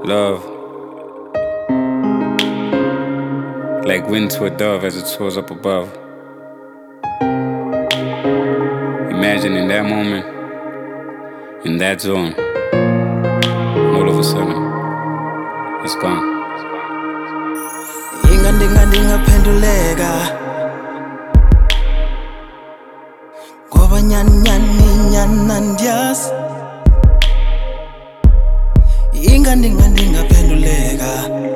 Love, like wind to a dove as it soars up above. Imagine in that moment, in that zone, and all of a sudden, it's gone. Ingandingaphenduleka ngoba nyana ndiyazi. Ingandingaphenduleka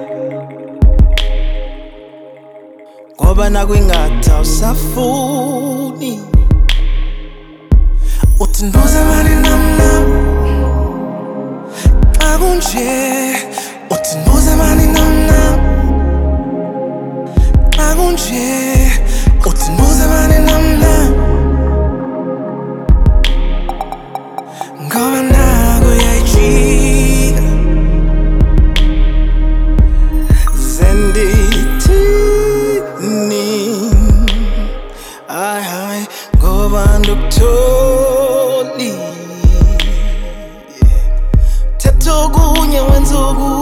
ngoba nakwingathi awusafuni. Uthi nduze mani namnam xa kunje. Uthi nduze mani namnam xa kunje. Uthi nduze mani namnam ngoba naku uyayijika. Zendithini hayi ngoba ndokutholi. Thetha okunye wenza oku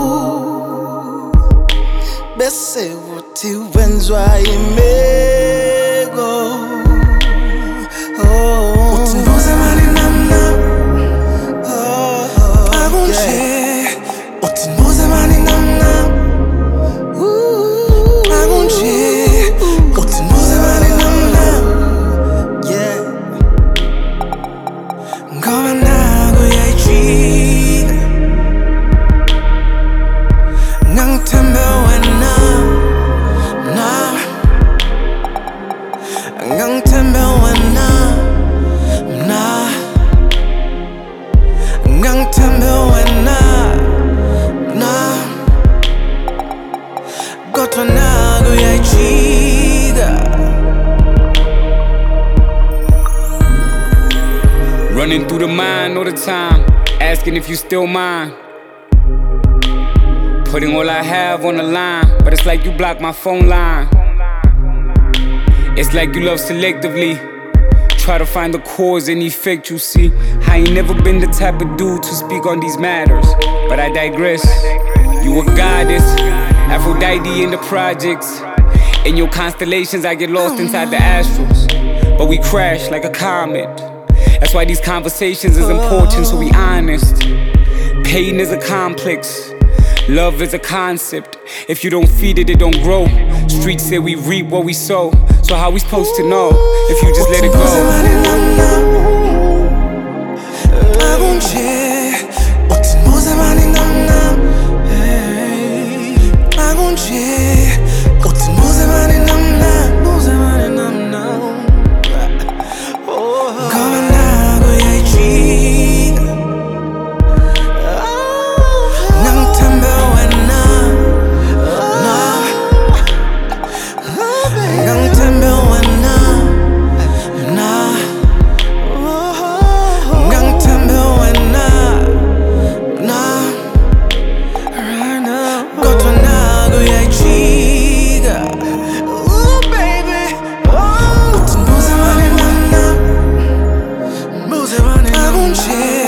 bese uthi wenzwa imeko. Uthi nduze mani namnam xa kunje. Uthi nduze mani namnam xa kunje. Uthi nduze mani namnam ngoba naku uyayijika. Ngangithembe wena mna, ngangithembe wena mna, ngangithembe wena mna, kodwa naku uyayijika. Running through the mind all the time, asking if you still mine. Putting all I have on the line, but it's like you block my phone line. It's like you love selectively. Try to find the cause and effect, you see. I ain't never been the type of dude to speak on these matters, but I digress. You a goddess, Aphrodite in the projects. In your constellations I get lost inside the astrals, but we crash like a comet. That's why these conversations is important, so we honest. Pain is a complex, love is a concept. If you don't feed it, it don't grow. Streets say we reap what we sow, so how we supposed to know if you just let it go? Move